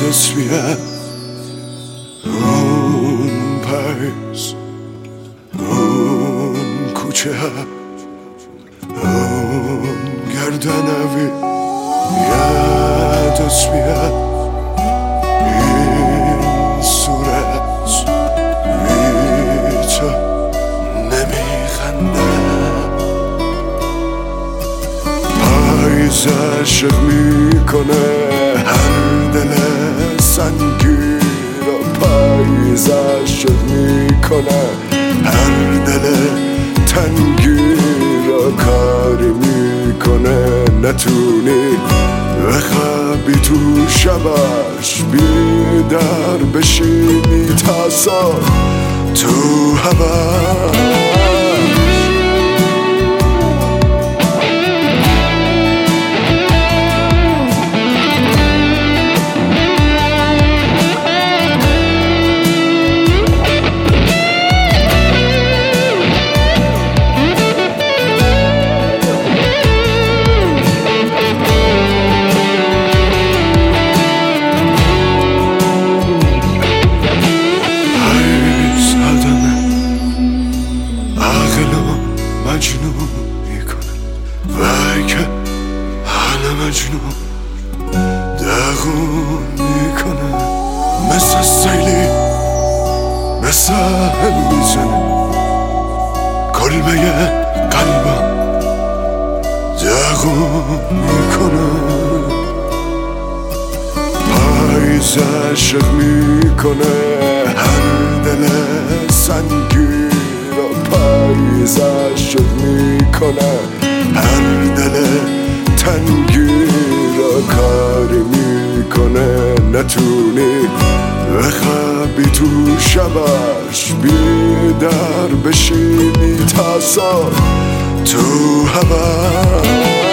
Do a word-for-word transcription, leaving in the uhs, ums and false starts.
تصویه اون پایز اون کوچه اون گردنوی یه تصویه این صورت بی تو نمیخنده پایز عشق میکنه هر دل سنگی رو پایز عشق میکنه هر دل تنگی رو کاری میکنه نتونی بخوابی تو شبش بیدار بشی میتاسا تو هواش مجنون میکنه وای که حال مجنون داغون میکنه مثل سیلی مثل میزنه کلبه قلبم داغون میکنه پایز عشق میکنه هر دل سنگی پایز عشق میکنه هر دل تنگی را کاری میکنه نتونی بخوابی تو شبش بیدار بشی میتاسا تو هوا